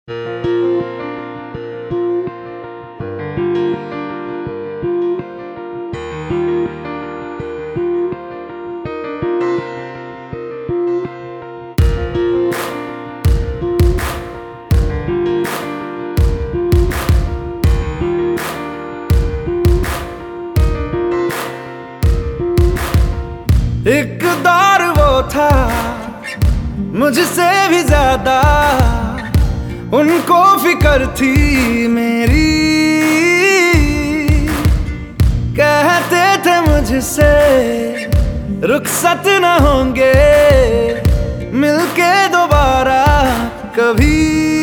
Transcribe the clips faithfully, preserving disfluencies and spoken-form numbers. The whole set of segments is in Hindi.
एक दौर वो था मुझसे भी ज्यादा, उनको फिक्र थी मेरी। कहते थे मुझसे रुखसत न होंगे मिलके दोबारा कभी।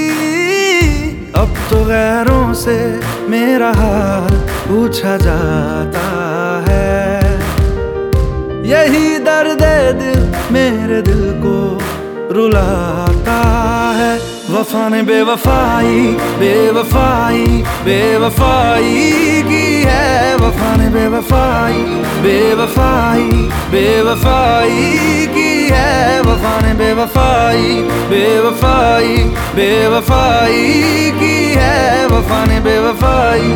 अब तो गैरों से मेरा हाल पूछा जाता है, यही दर्द दिल मेरे दिल को रुलाता है। वफा ने बेवफाई बेवफाई बेवफाई की है, वफा ने बेवफाई बेवफाई बेवफाई की है, वफा ने बेवफाई बेवफाई बेवफाई की है, वफा ने बेवफाई।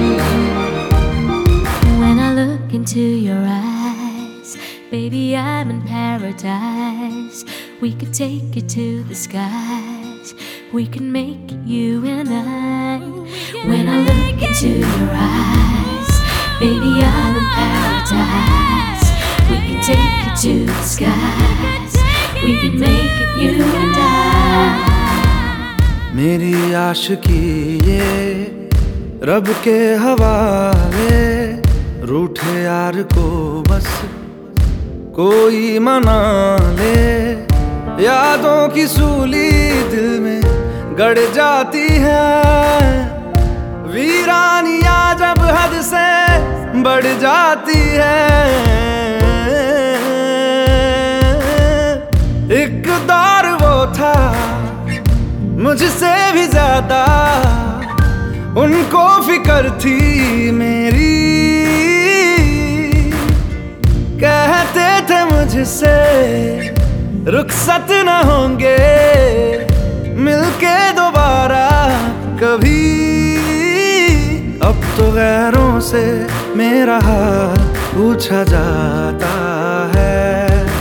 When I look into your eyes, baby, I'm in paradise. We could take it to the skies. We can make it you and I. When I look into your eyes, baby, I'm in paradise. We can take it to the skies. We can make it you and I. मेरी आशिकी ये रब के हवाले, रूठे यार को बस कोई मना ले। यादों की सूली दिल में गड़ जाती है, वीरानियां जब हद से बढ़ जाती है। एक दौर वो था मुझसे भी ज्यादा, उनको फिक्र थी मेरी। कहते थे मुझसे रुखसत न होंगे मिलके दोबारा कभी। अब तो गैरों से मेरा हाल पूछा जाता है,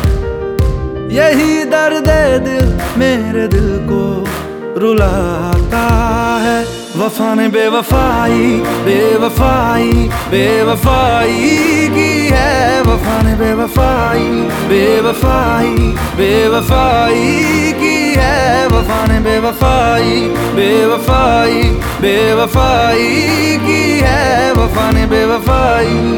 यही दर्द दिल मेरे दिल को रुलाता है। वफा ने बेवफाई बेवफाई बेवफाई की है, वफा ने बेवफाई बेवफाई बेवफाई की है, वफा ने बेवफाई बेवफाई बेवफाई की है, वफा ने बेवफाई।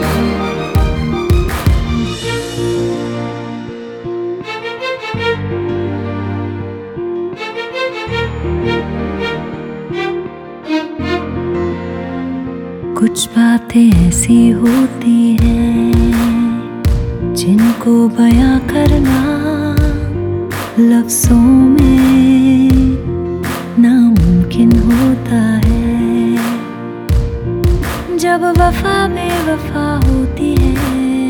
कुछ बातें ऐसी होती हैं जिनको बयां करना लफ्ज़ों में नामुमकिन होता है। जब वफा बेवफा होती है,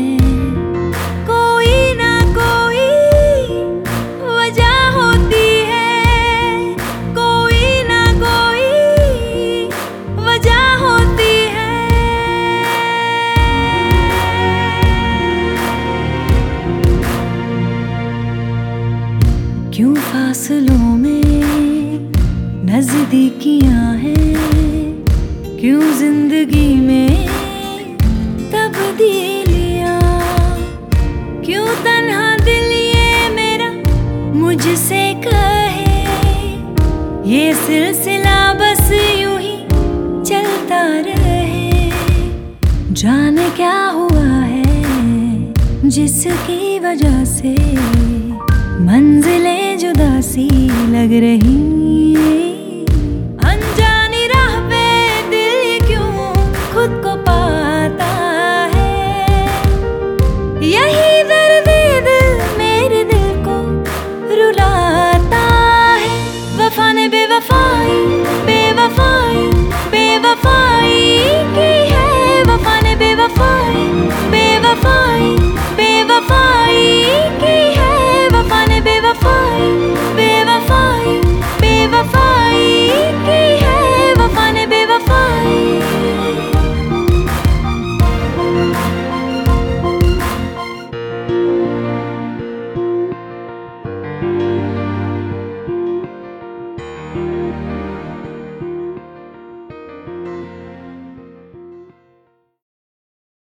कोई ना कोई वजह होती है, कोई ना कोई वजह होती है। क्यों फासलों में नजदीकियां हैं, क्यों जिंदगी में तब्दीलियां, क्यों तन्हा दिल ये मेरा मुझसे कहे, ये सिलसिला बस यूं ही चलता रहे। जाने क्या हुआ है जिसकी वजह से मंजिलें जुदा सी लग रही।